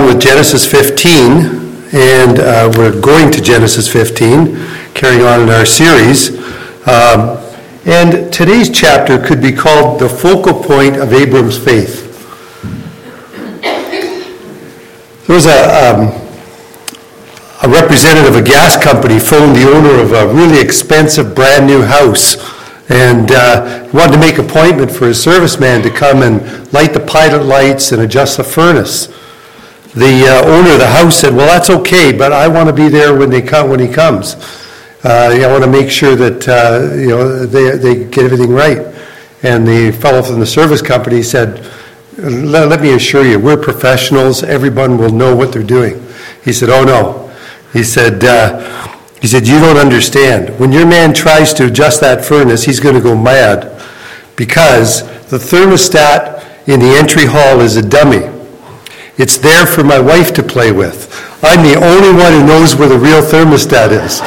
with Genesis 15, and we're going to Genesis 15, carrying on in our series. And today's chapter could be called the focal point of Abram's faith. There was a representative of a gas company phoned the owner of a really expensive brand new house and wanted to make an appointment for his serviceman to come and light the pilot lights and adjust the furnace. The owner of the house said, "Well, that's okay, but I want to be there when he comes. I want to make sure that they get everything right." And the fellow from the service company said, let me assure you, we're professionals. Everyone will know what they're doing." He said, "Oh no." He said, "You don't understand. When your man tries to adjust that furnace, he's going to go mad because the thermostat in the entry hall is a dummy. It's there for my wife to play with. I'm the only one who knows where the real thermostat is."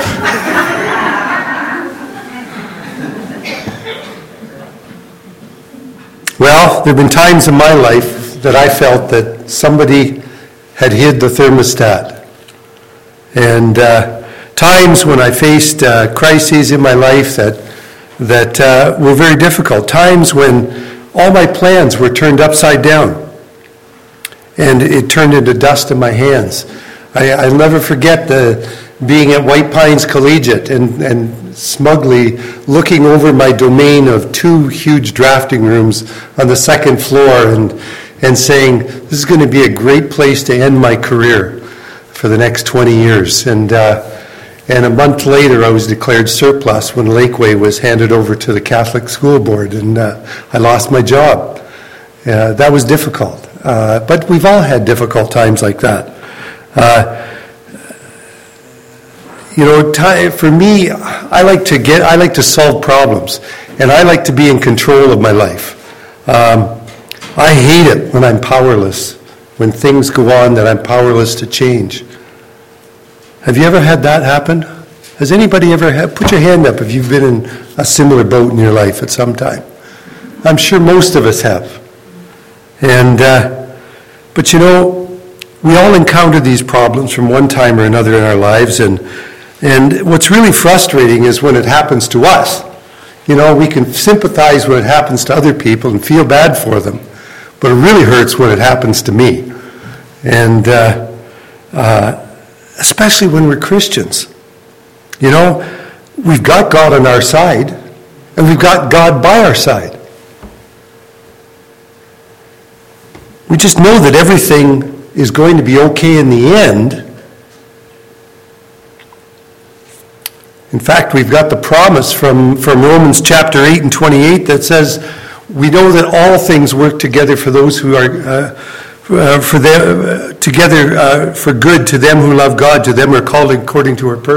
Well, there have been times in my life that I felt that somebody had hid the thermostat. And times when I faced crises in my life that were very difficult. Times when all my plans were turned upside down. And it turned into dust in my hands. I'll never forget being at White Pines Collegiate and smugly looking over my domain of 2 huge drafting rooms on the second floor and saying, "This is going to be a great place to end my career for the next 20 years. And a month later, I was declared surplus when Lakeway was handed over to the Catholic School Board, and I lost my job. That was difficult. But we've all had difficult times like that. For me, I like to solve problems, and I like to be in control of my life. I hate it when I'm powerless, when things go on that I'm powerless to change. Have you ever had that happen? Has anybody ever put your hand up if you've been in a similar boat in your life at some time? I'm sure most of us have. But we all encounter these problems from one time or another in our lives, and what's really frustrating is when it happens to us. We can sympathize when it happens to other people and feel bad for them, but it really hurts when it happens to me. And especially when we're Christians. We've got God on our side, and we've got God by our side. We just know that everything is going to be okay in the end. In fact, we've got the promise from Romans chapter 8 and 28 that says, we know that all things work together for those who are for good to them who love God, to them who are called according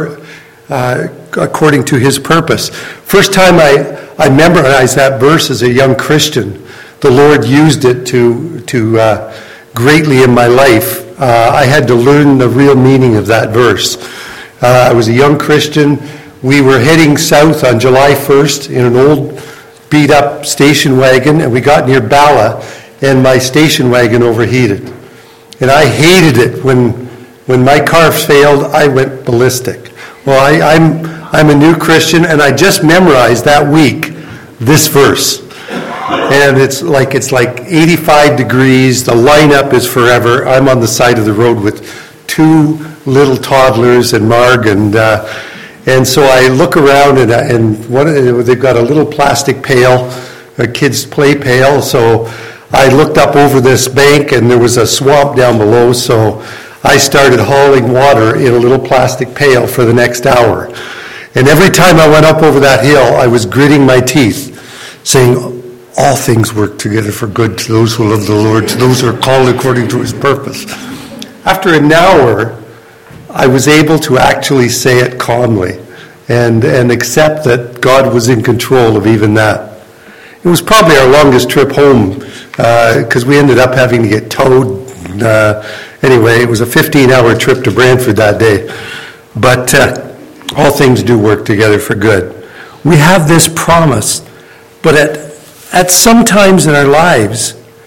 to His purpose. First time I memorized that verse as a young Christian, the Lord used it to greatly in my life. I had to learn the real meaning of that verse. I was a young Christian. We were heading south on July 1st in an old beat-up station wagon, and we got near Bala, and my station wagon overheated. And I hated it when my car failed. I went ballistic. Well, I'm a new Christian, and I just memorized that week this verse. And it's like 85 degrees. The lineup is forever. I'm on the side of the road with 2 little toddlers and Marg, and so I look around and they've got a little plastic pail, a kid's play pail. So I looked up over this bank, and there was a swamp down below. So I started hauling water in a little plastic pail for the next hour. And every time I went up over that hill, I was gritting my teeth, saying, "All things work together for good to those who love the Lord, to those who are called according to His purpose." After an hour, I was able to actually say it calmly and accept that God was in control of even that. It was probably our longest trip home because we ended up having to get towed. Anyway, it was a 15-hour trip to Brantford that day. But all things do work together for good. We have this promise, but at some times in our lives,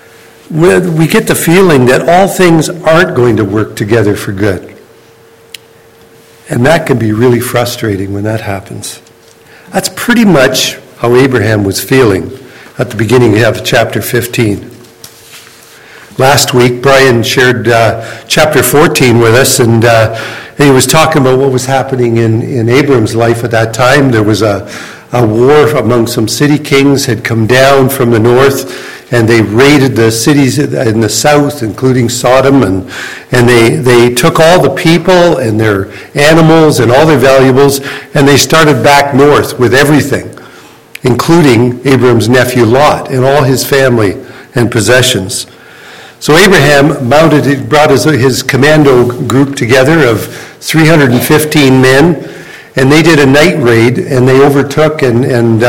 we get the feeling that all things aren't going to work together for good. And that can be really frustrating when that happens. That's pretty much how Abraham was feeling at the beginning of chapter 15. Last week, Brian shared chapter 14 with us, and he was talking about what was happening in Abram's life at that time. There was a war among some city kings had come down from the north, and they raided the cities in the south, including Sodom, and they took all the people and their animals and all their valuables, and they started back north with everything, including Abram's nephew Lot and all his family and possessions. So Abraham brought his commando group together of 315 men, and they did a night raid, and they overtook and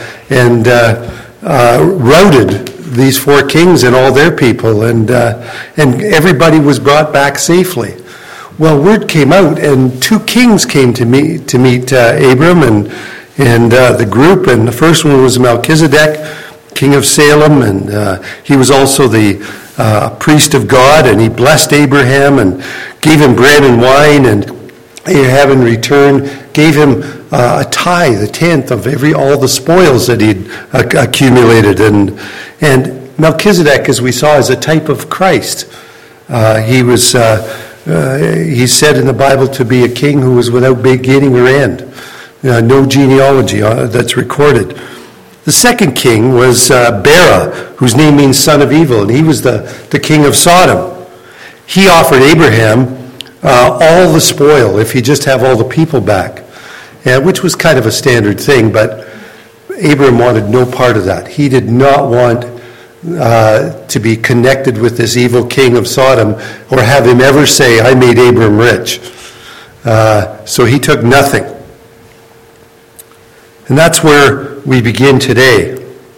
routed these four kings and all their people, and everybody was brought back safely. Well, word came out, and two kings came to meet Abram and the group, and the first one was Melchizedek, king of Salem, and he was also the priest of God, and he blessed Abraham and gave him bread and wine, and Abraham in return gave him a tithe, a tenth of all the spoils that he'd accumulated. And Melchizedek, as we saw, is a type of Christ. He's said in the Bible to be a king who was without beginning or end. No genealogy that's recorded. The second king was Bera, whose name means son of evil, and he was the king of Sodom. He offered Abraham all the spoil if he just have all the people back, which was kind of a standard thing, but Abraham wanted no part of that. He did not want to be connected with this evil king of Sodom or have him ever say, I made Abram rich. So he took nothing. And that's where we begin today.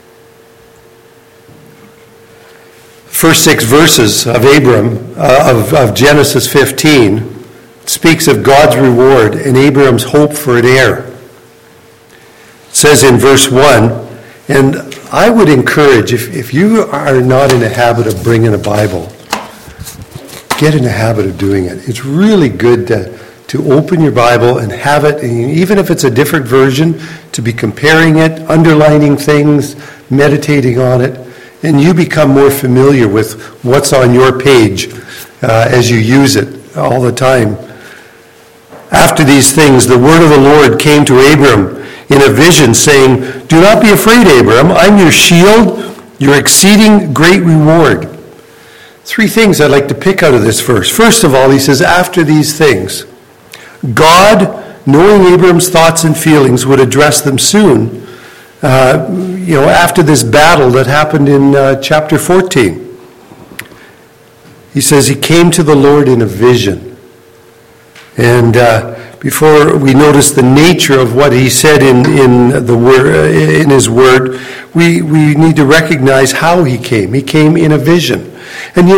First 6 verses of of Genesis 15 speaks of God's reward and Abraham's hope for an heir. It says in verse 1, and I would encourage, if you are not in the habit of bringing a Bible, get in the habit of doing it. It's really good to open your Bible and have it, and even if it's a different version, to be comparing it, underlining things, meditating on it, and you become more familiar with what's on your page as you use it all the time. After these things, the word of the Lord came to Abram in a vision, saying, do not be afraid, Abram. I'm your shield, your exceeding great reward. 3 things I'd like to pick out of this verse. First of all, he says, after these things. God, knowing Abram's thoughts and feelings, would address them soon, after this battle that happened in chapter 14. He says he came to the Lord in a vision. And before we notice the nature of what he said in his word, we need to recognize how he came. He came in a vision. And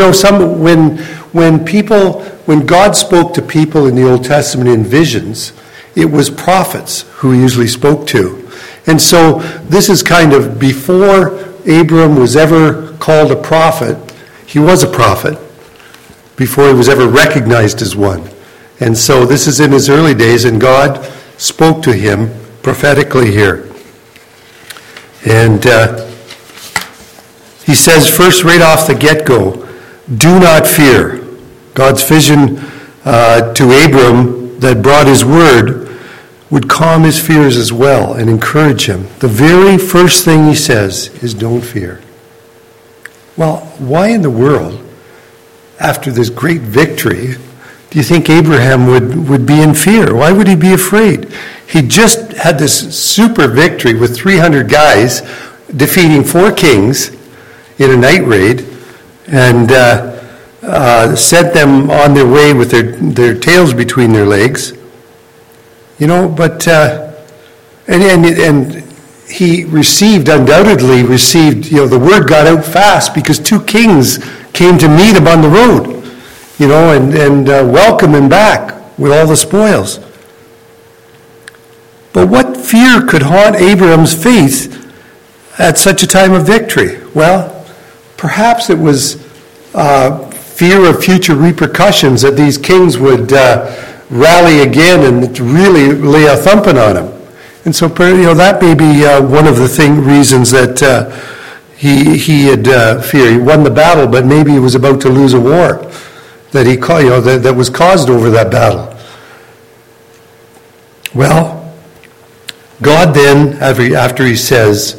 when God spoke to people in the Old Testament in visions, it was prophets who he usually spoke to. And so this is kind of before Abram was ever called a prophet. He was a prophet before he was ever recognized as one. And so this is in his early days, and God spoke to him prophetically here. And he says first, right off the get-go, do not fear. God's vision to Abram that brought his word would calm his fears as well and encourage him. The very first thing he says is, don't fear. Well, why in the world, after this great victory, do you think Abraham would be in fear? Why would he be afraid? He just had this super victory with 300 guys defeating 4 kings in a night raid, and sent them on their way with their tails between their legs. But and he undoubtedly received, the word got out fast because 2 kings came to meet him on the road, and welcome him back with all the spoils. But what fear could haunt Abraham's faith at such a time of victory? Well, Perhaps it was fear of future repercussions, that these kings would rally again and really lay a thumping on him. And so, that may be one of the reasons that he had fear. He won the battle, but maybe he was about to lose a war that that was caused over that battle. Well, God then, after he says,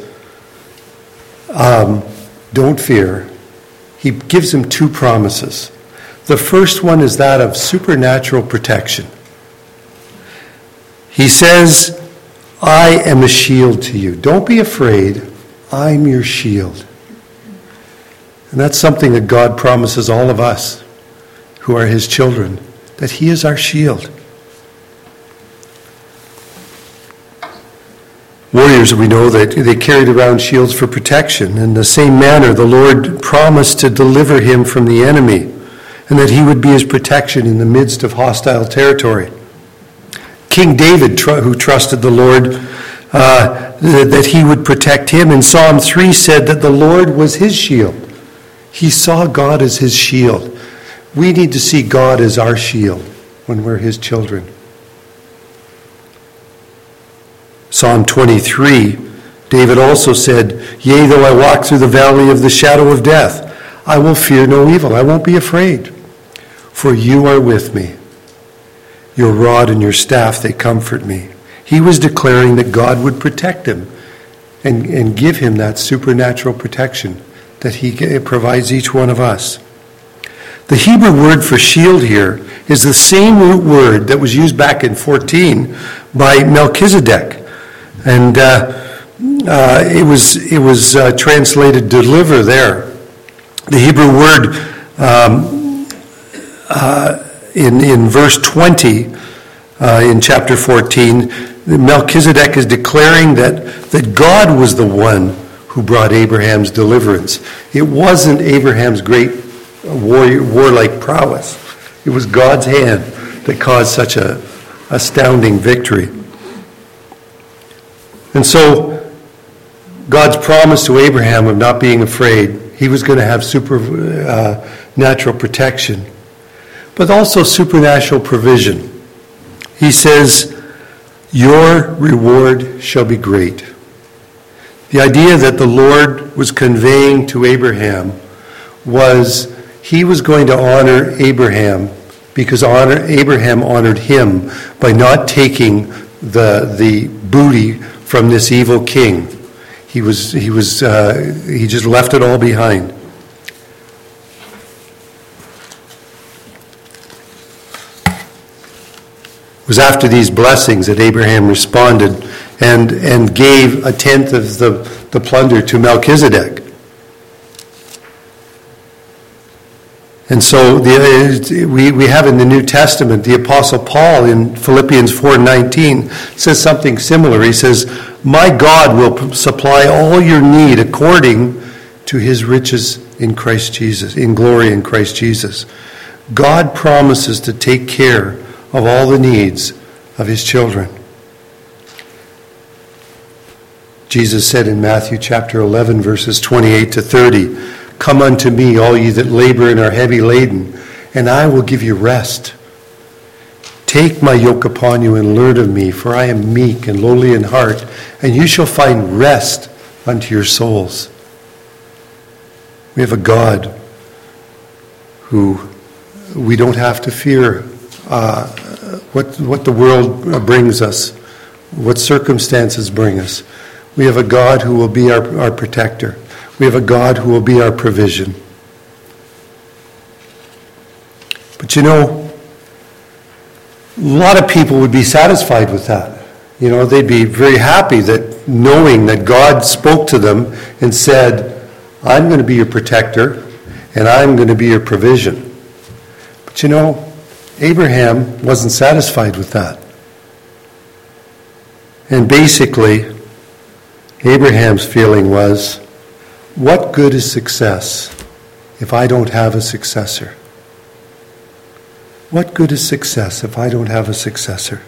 don't fear, he gives him two promises. The first one is that of supernatural protection. He says, I am a shield to you. Don't be afraid. I'm your shield. And that's something that God promises all of us who are his children, that he is our shield. Warriors, we know that they carried around shields for protection. In the same manner, the Lord promised to deliver him from the enemy, and that he would be his protection in the midst of hostile territory. King David, who trusted the Lord, that he would protect him, in Psalm 3 said that the Lord was his shield. He saw God as his shield. We need to see God as our shield when we're his children. Psalm 23, David also said, Yea, though I walk through the valley of the shadow of death, I will fear no evil. I won't be afraid, for you are with me. Your rod and your staff, they comfort me. He was declaring that God would protect him and give him that supernatural protection that he provides each one of us. The Hebrew word for shield here is the same root word that was used back in 14 by Melchizedek. And it was translated deliver there. The Hebrew word in verse 20 in chapter 14, Melchizedek is declaring that God was the one who brought Abraham's deliverance. It wasn't Abraham's great warlike prowess. It was God's hand that caused such a astounding victory. And so, God's promise to Abraham of not being afraid, he was going to have supernatural protection, but also supernatural provision. He says, your reward shall be great. The idea that the Lord was conveying to Abraham was he was going to honor Abraham because Abraham honored him by not taking the booty from this evil king. He just left it all behind. It was after these blessings that Abraham responded and gave a tenth of the plunder to Melchizedek. And so we have in the New Testament, the Apostle Paul in Philippians 4:19 says something similar. He says, my God will supply all your need according to his riches in Christ Jesus, in glory in Christ Jesus. God promises to take care of all the needs of his children. Jesus said in Matthew chapter 11, verses 28 to 30, come unto me, all ye that labor and are heavy laden, and I will give you rest. Take my yoke upon you and learn of me, for I am meek and lowly in heart, and you shall find rest unto your souls. We have a God who we don't have to fear what the world brings us, what circumstances bring us. We have a God who will be our protector. We have a God who will be our provision. But a lot of people would be satisfied with that. They'd be very happy that knowing that God spoke to them and said, I'm going to be your protector and I'm going to be your provision. But Abraham wasn't satisfied with that. And basically, Abraham's feeling was, what good is success if I don't have a successor? What good is success if I don't have a successor?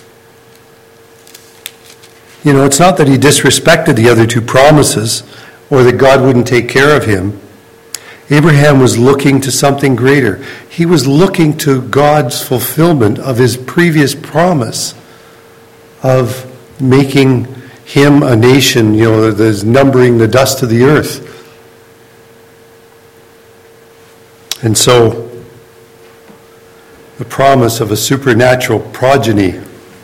It's not that he disrespected the other two promises or that God wouldn't take care of him. Abraham was looking to something greater. He was looking to God's fulfillment of his previous promise of making him a nation, that is numbering the dust of the earth. And so, the promise of a supernatural progeny.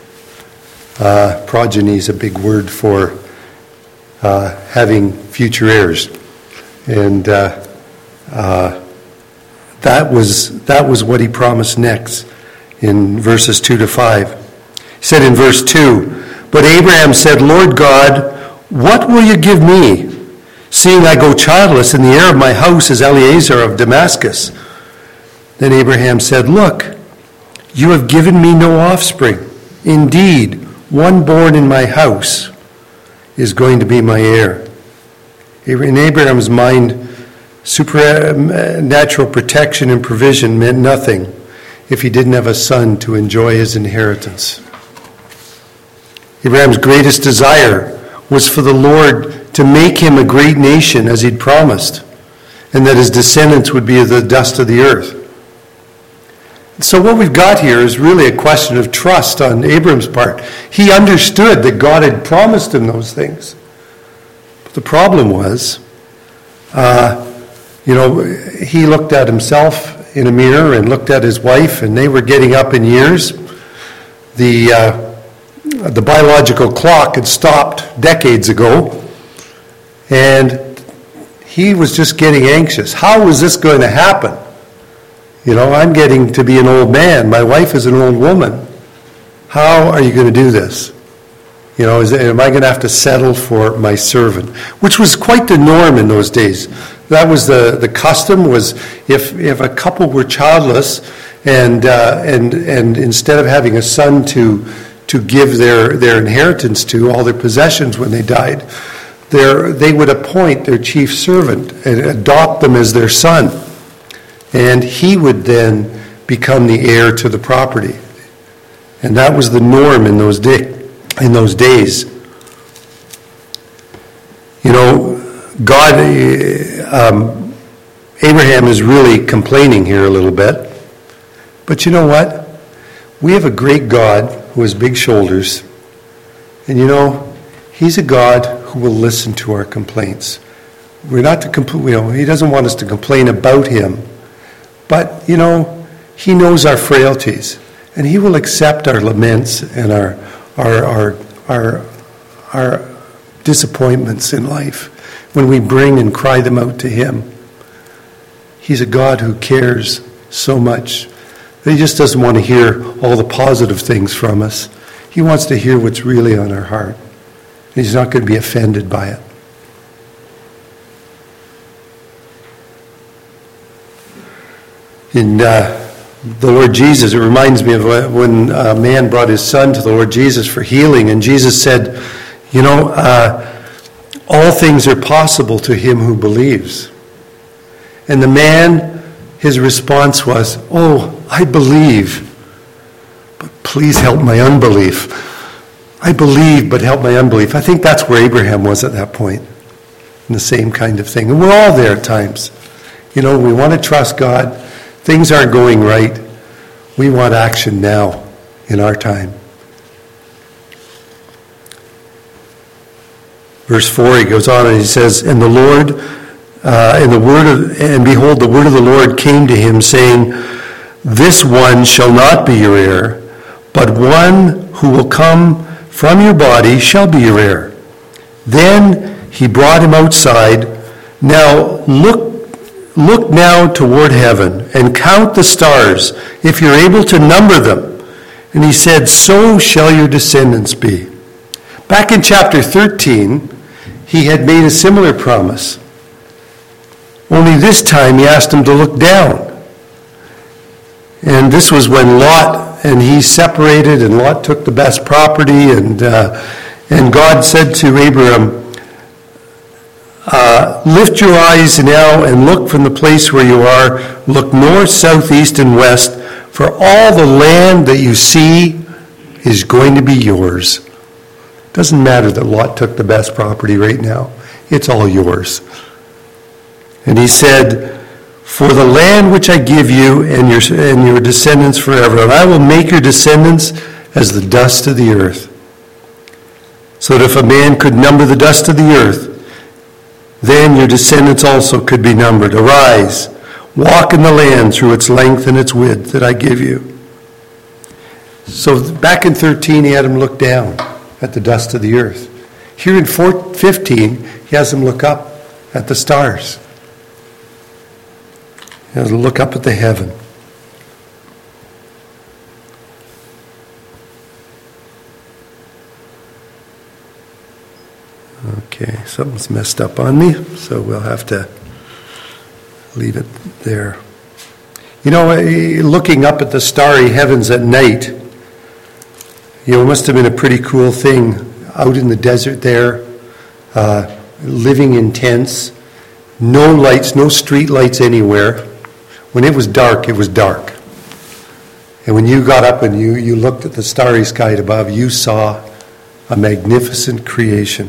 Progeny is a big word for having future heirs. And that was what he promised next in verses 2 to 5. He said in verse 2, "But Abraham said, 'Lord God, what will you give me, seeing I go childless, and the heir of my house is Eliezer of Damascus?' Then Abraham said, 'Look, you have given me no offspring. Indeed, one born in my house is going to be my heir.'" In Abraham's mind, supernatural protection and provision meant nothing if he didn't have a son to enjoy his inheritance. Abraham's greatest desire was for the Lord to make him a great nation as he'd promised, and that his descendants would be of the dust of the earth. So what we've got here is really a question of trust on Abraham's part. He understood that God had promised him those things. But the problem was, he looked at himself in a mirror and looked at his wife, and they were getting up in years. The biological clock had stopped decades ago, and he was just getting anxious. How was this going to happen? I'm getting to be an old man. My wife is an old woman. How are you going to do this? Am I going to have to settle for my servant? Which was quite the norm in those days. That was the custom, was if a couple were childless and instead of having a son to give their inheritance to, all their possessions when they died, they would appoint their chief servant and adopt them as their son. And he would then become the heir to the property. And that was the norm in those days. God, Abraham is really complaining here a little bit. But you know what? We have a great God who has big shoulders. And he's a God who will listen to our complaints. We're not to complain, he doesn't want us to complain about him. But, he knows our frailties. And he will accept our laments and our disappointments in life when we bring and cry them out to him. He's a God who cares so much that he just doesn't want to hear all the positive things from us. He wants to hear what's really on our heart. And he's not going to be offended by it. In the Lord Jesus, it reminds me of when a man brought his son to the Lord Jesus for healing, and Jesus said, all things are possible to him who believes. And the man, his response was, "Oh, I believe, but please help my unbelief. I believe, but help my unbelief." I think that's where Abraham was at that point, in the same kind of thing. And we're all there at times. We want to trust God. Things aren't going right. We want action now in our time. Verse 4, he goes on and he says, "And the Lord, and behold, the word of the Lord came to him, saying, 'This one shall not be your heir, but one who will come from your body shall be your heir.' Then he brought him outside. Now look now toward heaven and count the stars, if you're able to number them." And he said, "So shall your descendants be." Back in chapter 13, he had made a similar promise. Only this time he asked him to look down. And this was when Lot and he separated, and Lot took the best property, and God said to Abraham, "Lift your eyes now and look from the place where you are. Look north, south, east, and west, for all the land that you see is going to be yours." It doesn't matter that Lot took the best property right now. it's all yours. And he said, for the land which I give you and your descendants forever, and I will make your descendants as the dust of the earth. So that if a man could number the dust of the earth, then your descendants also could be numbered. Arise, walk in the land through its length and its width that I give you. So back in 13, he had him look down at the dust of the earth. Here in 15, he has him look up at the stars. He has him look up at the heaven. Okay, something's messed up on me, so we'll have to leave it there. You know, looking up at the starry heavens at night, it must have been a pretty cool thing out in the desert there, living in tents, no lights, no street lights anywhere. When it was dark, it was dark. And when you got up and you looked at the starry sky above, you saw a magnificent creation.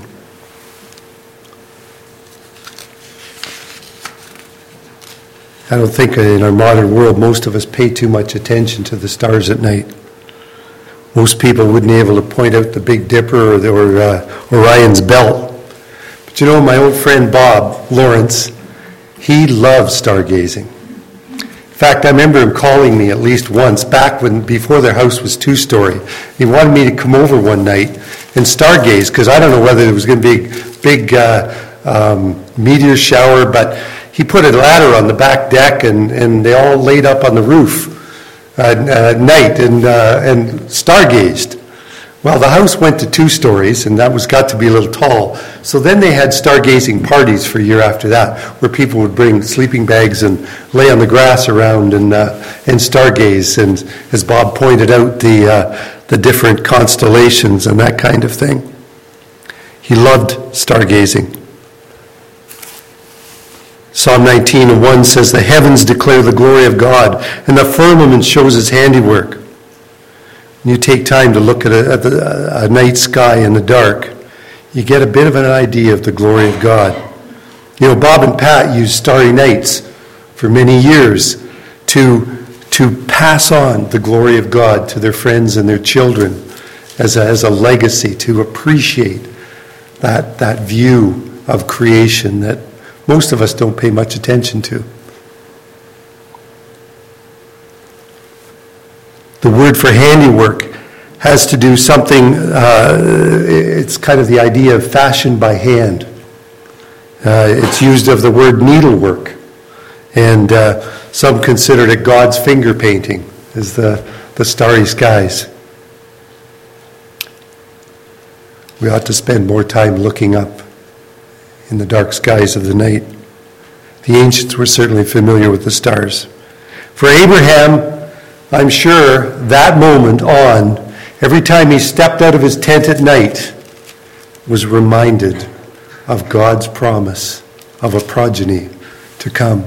I don't think in our modern world most of us pay too much attention to the stars at night. Most people wouldn't be able to point out the Big Dipper or Orion's belt. But you know, my old friend Bob Lawrence, he loves stargazing. In fact, I remember him calling me at least once back before their house was two-story. He wanted me to come over one night and stargaze because I don't know whether there was going to be a big meteor shower, but he put a ladder on the back deck and they all laid up on the roof at night and stargazed. Well, the house went to 2 stories, and that got to be a little tall. So then they had stargazing parties for a year after that, where people would bring sleeping bags and lay on the grass around and stargaze. And as Bob pointed out, the different constellations and that kind of thing. He loved stargazing. Psalm 19:1 says, the heavens declare the glory of God, and the firmament shows his handiwork. When you take time to look at a night sky in the dark, you get a bit of an idea of the glory of God. You know, Bob and Pat used starry nights for many years to pass on the glory of God to their friends and their children as a legacy, to appreciate that view of creation that most of us don't pay much attention to. The word for handiwork has to do something, it's kind of the idea of fashioned by hand. It's used of the word needlework. And some consider it God's finger painting, is the starry skies. We ought to spend more time looking up in the dark skies of the night. The ancients were certainly familiar with the stars. For Abraham, I'm sure that moment on, every time he stepped out of his tent at night, was reminded of God's promise of a progeny to come.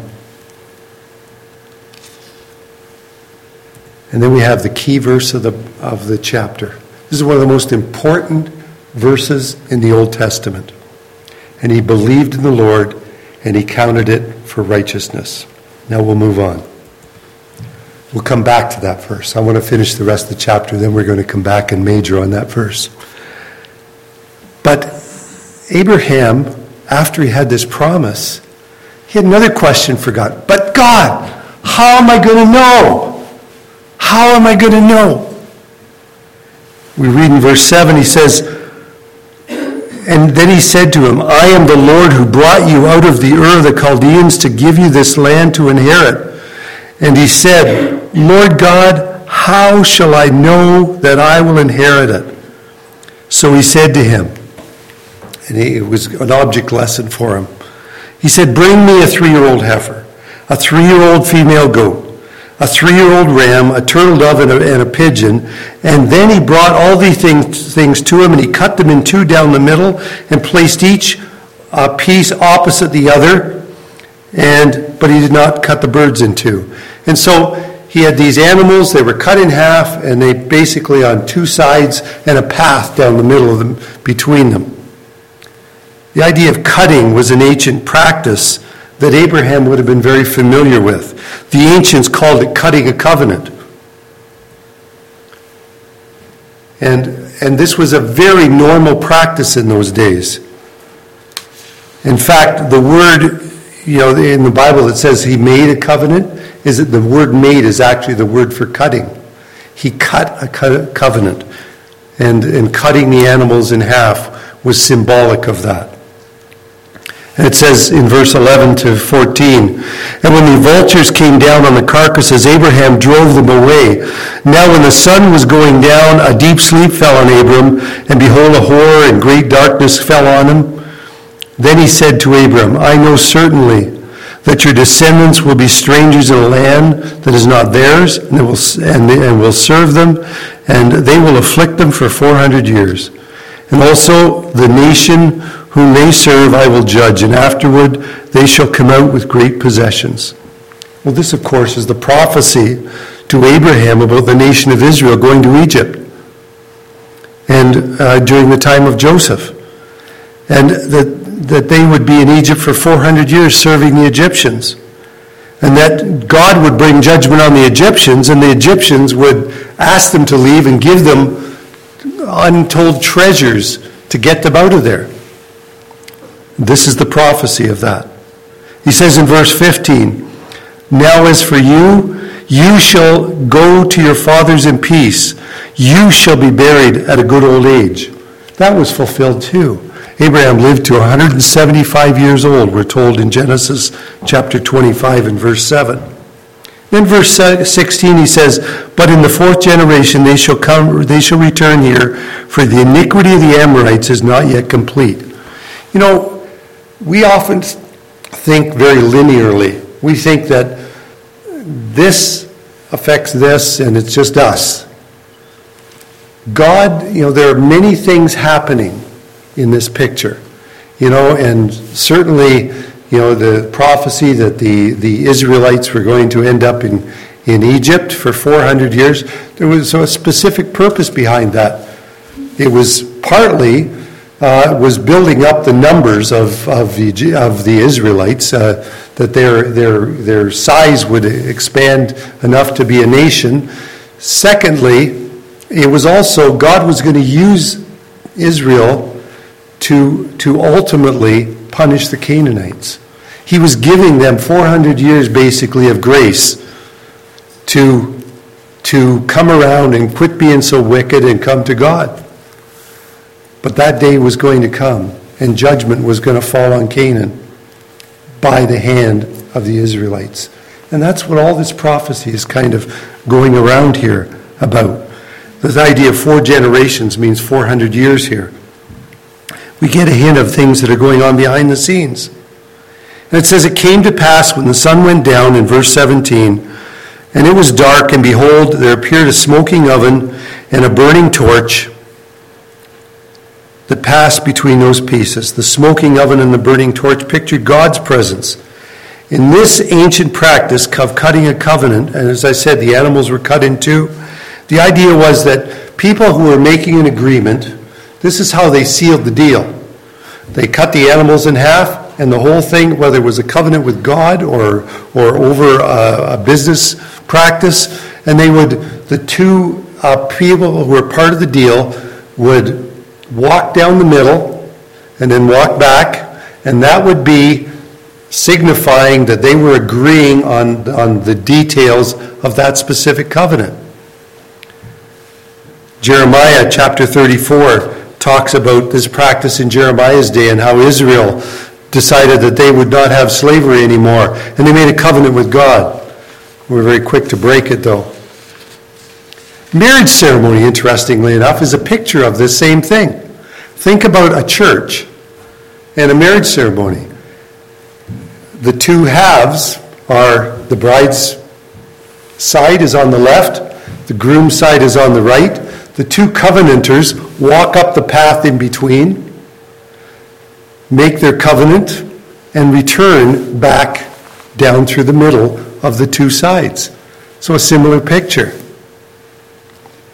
And then we have the key verse of the chapter. This is one of the most important verses in the Old Testament. And he believed in the Lord, and he counted it for righteousness. Now we'll move on. We'll come back to that verse. I want to finish the rest of the chapter, then we're going to come back and major on that verse. But Abraham, after he had this promise, he had another question for God. But God, how am I going to know? How am I going to know? We read in verse 7, he says, and then he said to him, I am the Lord who brought you out of the Ur of the Chaldeans to give you this land to inherit. And he said, Lord God, how shall I know that I will inherit it? So he said to him, and it was an object lesson for him. He said, bring me a 3-year-old heifer, a 3-year-old female goat, a 3-year-old ram, a turtle dove, and a pigeon. And then he brought all these things to him, and he cut them in 2 down the middle and placed each piece opposite the other. But he did not cut the birds in 2. And so he had these animals, they were cut in half, and they basically on 2 sides and a path down the middle of them, between them. The idea of cutting was an ancient practice that Abraham would have been very familiar with. The ancients called it cutting a covenant. And this was a very normal practice in those days. In fact, the word, in the Bible it says he made a covenant, is that the word made is actually the word for cutting. He cut a covenant. And cutting the animals in half was symbolic of that. And it says in verse 11 to 14, and when the vultures came down on the carcasses, Abraham drove them away. Now when the sun was going down, a deep sleep fell on Abram, and behold, a horror and great darkness fell on him. Then he said to Abram, I know certainly that your descendants will be strangers in a land that is not theirs, and will serve them, and they will afflict them for 400 years. And also the nation whom they serve I will judge, and afterward they shall come out with great possessions. Well, this, of course, is the prophecy to Abraham about the nation of Israel going to Egypt, and during the time of Joseph, and that they would be in Egypt for 400 years serving the Egyptians, and that God would bring judgment on the Egyptians, and the Egyptians would ask them to leave and give them untold treasures to get them out of there. This is the prophecy of that. He says in verse 15, now as for you, you shall go to your fathers in peace. You shall be buried at a good old age. That was fulfilled too. Abraham lived to 175 years old, we're told in Genesis chapter 25 and verse 7. Then verse 16 he says, but in the fourth generation they shall return here, for the iniquity of the Amorites is not yet complete. We often think very linearly. We think that this affects this and it's just us. God, there are many things happening in this picture, and certainly, the prophecy that the Israelites were going to end up in Egypt for 400 years, there was a specific purpose behind that. It was partly was building up the numbers of the Israelites, that their size would expand enough to be a nation. Secondly, it was also God was going to use Israel to ultimately punish the Canaanites. He was giving them 400 years basically of grace to come around and quit being so wicked and come to God. But that day was going to come, and judgment was going to fall on Canaan by the hand of the Israelites. And that's what all this prophecy is kind of going around here about. This idea of 4 generations means 400 years here. We get a hint of things that are going on behind the scenes. And it says, it came to pass when the sun went down, in verse 17, and it was dark, and behold, there appeared a smoking oven and a burning torch that passed between those pieces. The smoking oven and the burning torch pictured God's presence. In this ancient practice of cutting a covenant, and as I said, the animals were cut in two, the idea was that people who were making an agreement, this is how they sealed the deal. They cut the animals in half, and the whole thing, whether it was a covenant with God or over a business practice, and the two people who were part of the deal would walk down the middle and then walk back, and that would be signifying that they were agreeing on the details of that specific covenant. Jeremiah chapter 34 talks about this practice in Jeremiah's day and how Israel decided that they would not have slavery anymore, and they made a covenant with God. We're very quick to break it, though. Marriage ceremony, interestingly enough, is a picture of this same thing. Think about a church and a marriage ceremony. The two halves are the bride's side is on the left, the groom's side is on the right. The two covenanters walk up the path in between, make their covenant, and return back down through the middle of the two sides. So a similar picture.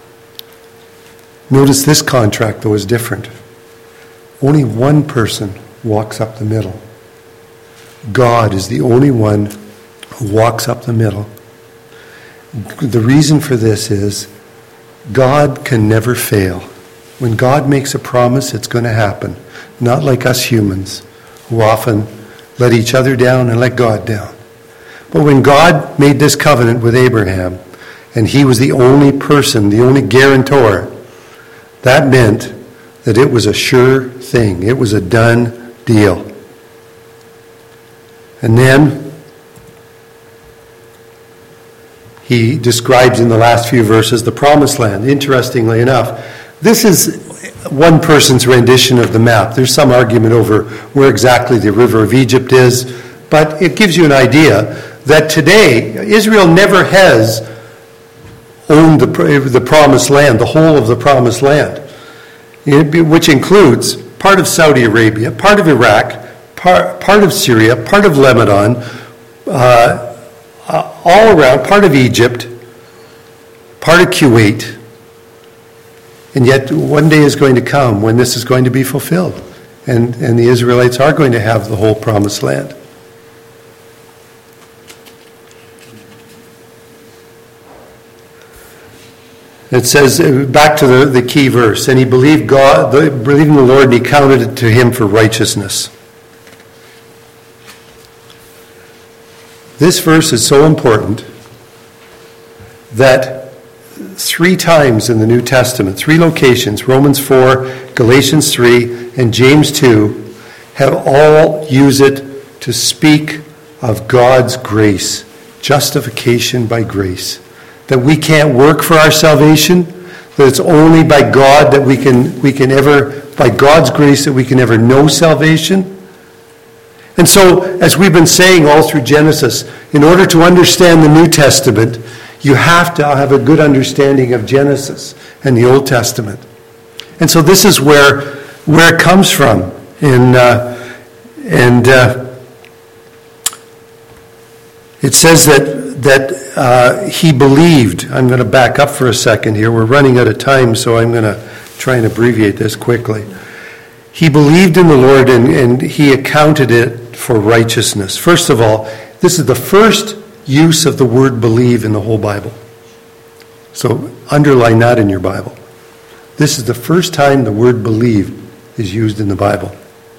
Notice this contract, though, is different. Only one person walks up the middle. God is the only one who walks up the middle. The reason for this is God can never fail. When God makes a promise, it's going to happen. Not like us humans, who often let each other down and let God down. But when God made this covenant with Abraham, and he was the only person, the only guarantor, that meant that it was a sure thing. It was a done deal. And then he describes in the last few verses the promised land. Interestingly enough, this is one person's rendition of the map. There's some argument over where exactly the river of Egypt is, but it gives you an idea that today Israel never has owned the promised land, the whole of the promised land, which includes part of Saudi Arabia, part of Iraq, part of Syria, part of Lebanon, all around, part of Egypt, part of Kuwait. And yet one day is going to come when this is going to be fulfilled, and the Israelites are going to have the whole promised land. It says, back to the key verse, and he believed in the Lord, and he counted it to him for righteousness. This verse is so important that 3 times in the New Testament, 3 locations, Romans 4, Galatians 3, and James 2, have all used it to speak of God's grace, justification by grace. That we can't work for our salvation, that it's only by God that we can ever, by God's grace, that we can ever know salvation. And so, as we've been saying all through Genesis, in order to understand the New Testament, you have to have a good understanding of Genesis and the Old Testament. And so this is where it comes from. It says that he believed. I'm going to back up for a second here. We're running out of time, so I'm going to try and abbreviate this quickly. He believed in the Lord, and he accounted it for righteousness. First of all, this is the first use of the word believe in the whole Bible. So underline that in your Bible. This is the first time the word believe is used in the Bible.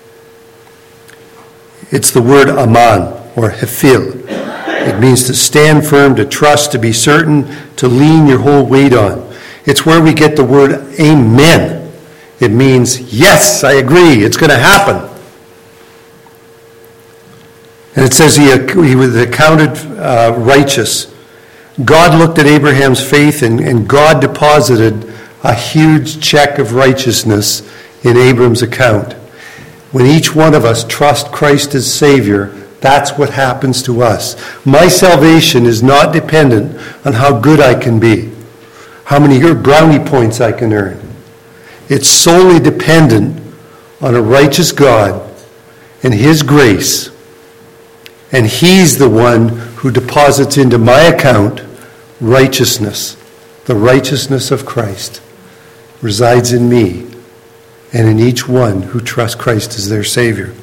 It's the word aman, or hefil. It means to stand firm, to trust, to be certain, to lean your whole weight on. It's where we get the word amen. It means, yes, I agree, it's going to happen. And it says he was accounted righteous. God looked at Abraham's faith, and God deposited a huge check of righteousness in Abram's account. When each one of us trust Christ as Savior, that's what happens to us. My salvation is not dependent on how good I can be, how many brownie points I can earn. It's solely dependent on a righteous God and His grace. And He's the one who deposits into my account righteousness. The righteousness of Christ resides in me and in each one who trusts Christ as their Savior.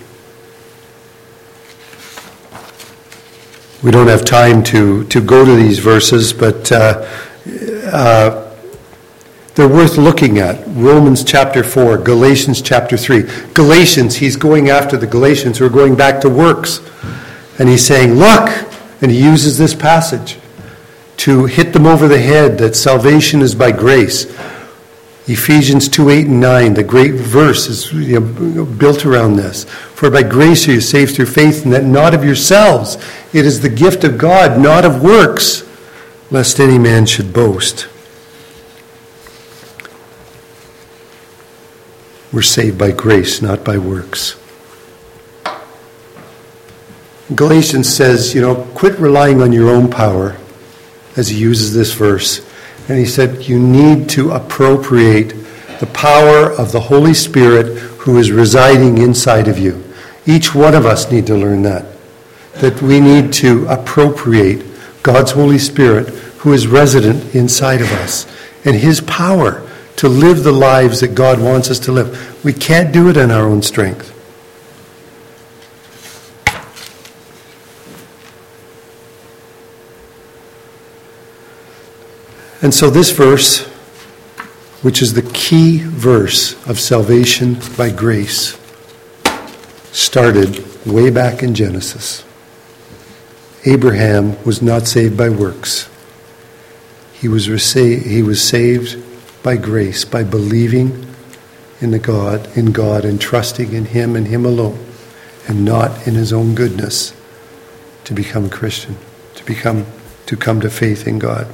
We don't have time to go to these verses, but they're worth looking at. Romans chapter 4, Galatians chapter 3. Galatians, he's going after the Galatians who are going back to works. And he's saying, look, and he uses this passage to hit them over the head that salvation is by grace. Ephesians 2, 8 and 9, the great verse is built around this. For by grace are you saved through faith, and that not of yourselves. It is the gift of God, not of works, lest any man should boast. We're saved by grace, not by works. Galatians says, quit relying on your own power, as he uses this verse. And he said, you need to appropriate the power of the Holy Spirit who is residing inside of you. Each one of us need to learn that we need to appropriate God's Holy Spirit who is resident inside of us and His power to live the lives that God wants us to live. We can't do it in our own strength. And so this verse, which is the key verse of salvation by grace, started way back in Genesis. Abraham was not saved by works. He was saved by grace, by believing in God and trusting in Him and Him alone, and not in his own goodness, to become a Christian, to come to faith in God.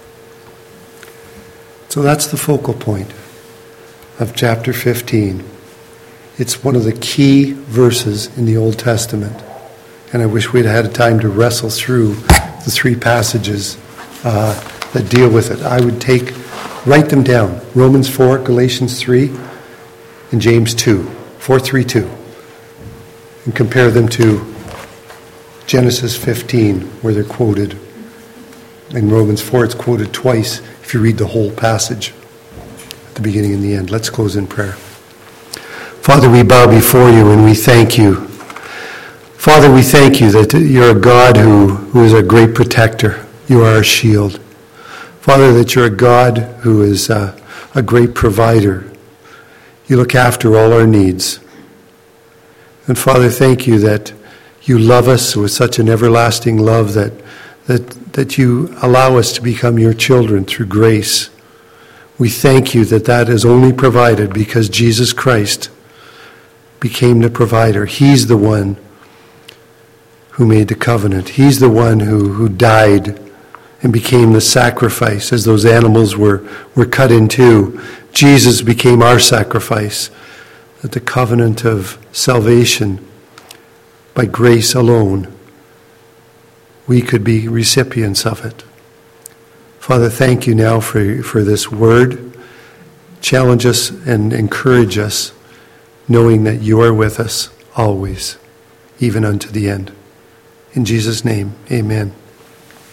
So that's the focal point of chapter 15. It's one of the key verses in the Old Testament. And I wish we'd had time to wrestle through the three passages that deal with it. I would write them down. Romans 4, Galatians 3, and James 2, 4, 3, 2. And compare them to Genesis 15, where they're quoted. In Romans 4, it's quoted twice if you read the whole passage at the beginning and the end. Let's close in prayer. Father, we bow before you and we thank you. Father, we thank you that you're a God who is a great protector. You are our shield. Father, that you're a God who is a great provider. You look after all our needs. And Father, thank you that you love us with such an everlasting love that you allow us to become your children through grace. We thank you that is only provided because Jesus Christ became the provider. He's the one who made the covenant. He's the one who died and became the sacrifice as those animals were cut in two. Jesus became our sacrifice, that the covenant of salvation by grace alone, we could be recipients of it. Father, thank you now for this word. Challenge us and encourage us, knowing that you are with us always, even unto the end. In Jesus' name, amen.